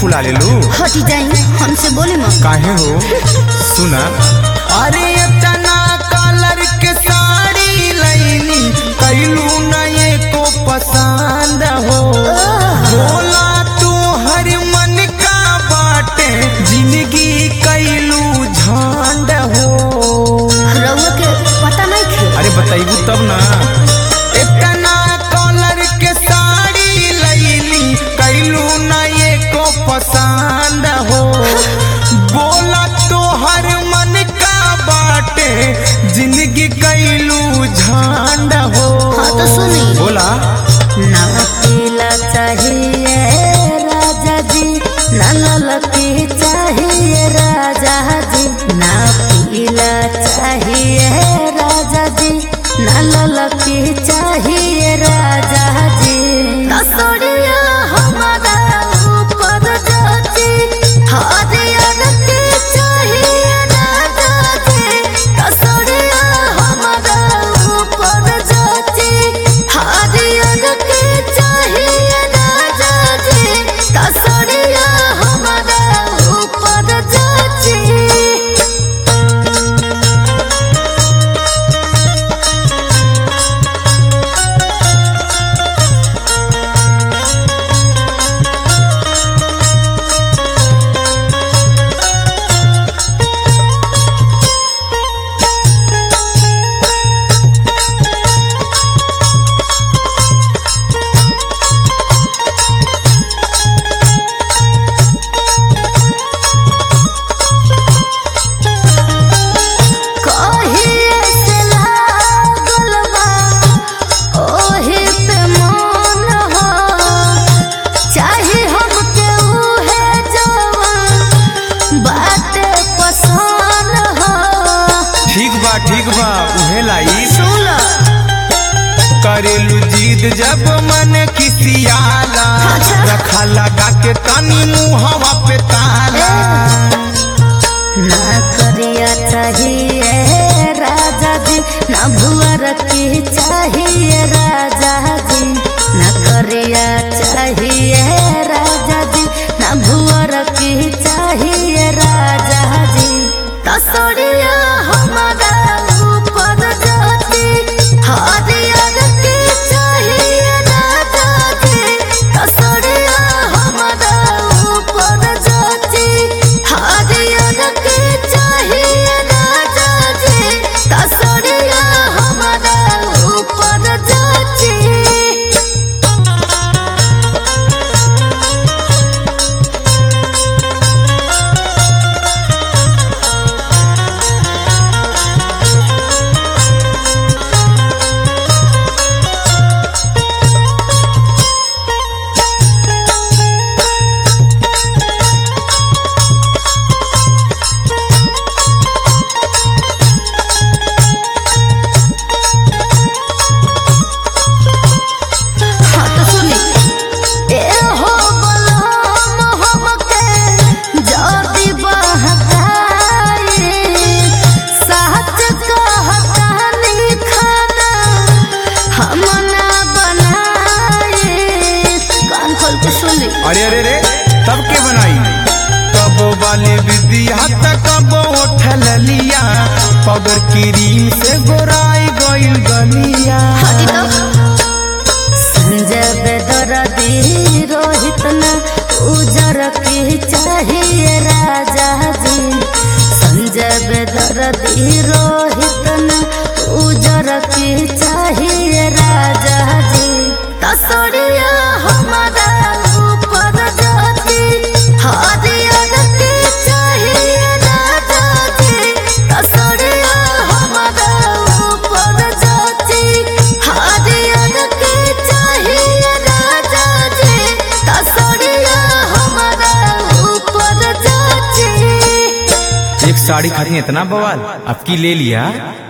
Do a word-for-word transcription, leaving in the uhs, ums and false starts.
फुला ले लू। हटी जाई हमसे बोले मत। काहे हो सुना। अरे इतना कलर के साड़ी लईनी कैलू नए को पसंद हो। बोला तू हर मन का बाटे जिंदगी कैलू झंड हो। रउआ के पता नहीं थे। अरे बताइबू तब ना। इतना कलर के साड़ी लईली कैलू नए को पसंद हो। बोला तो हर मन का बाटे जिंदगी कैलू झंड हो। हाँ तो सुनी। बोला ना पीला चाहिए राजा जी, ना ललकी चाहिए राजा जी, ना पीला चाहिए राजा जी, ना ललकी चाहिए राजा जी। नसोड़िया हमारा ऊपर जाती, हरियर की चाहिए राजा जी। नसोड़िया हमारा ऊपर जाती, हरियर की चाहिए राजा जी। नसोड़िया हमारा ऊपर जाती। ठीक बा उहे लाई। सुन करेलू जीद जब मन किसियाला, रखा लगा के तनी मुहवा पे ताला। ना करिया चाहिए राजा जी, ना भुअर की चाहिए राजा जी, ना करिया चाहिए राजा जी, ना भुअर की चाहिए राजा जी। तसोड़िया हमारा ऊपर जाती, हरियर की चाहिए राजा जी। तसोड़िया हमारा ऊपर जाती, हरियर की चाहिए राजा जी। तसोड़िया हमारा ऊपर जाती। अरे अरे रे तब के बनाई। कबो वाले विद्या तक कबो उठल लिया, पाउडर क्रीम से गोराई गइल गलिया। संजय बेदर्दी रोहित ना उजर की चाहिए राजा जी। संजय बेदर्दी रोहित ना उजर की चाहिए राजा जी। तसोड़िया हमारा ऊपर जाती, हरियर की चाहिए राजा जी। तसोड़िया हमारा ऊपर जाती, हरियर की चाहिए राजा जी। तसोड़िया हमारा ऊपर जाती। एक साड़ी खरीदने इतना बवाल, अब की ले लिया।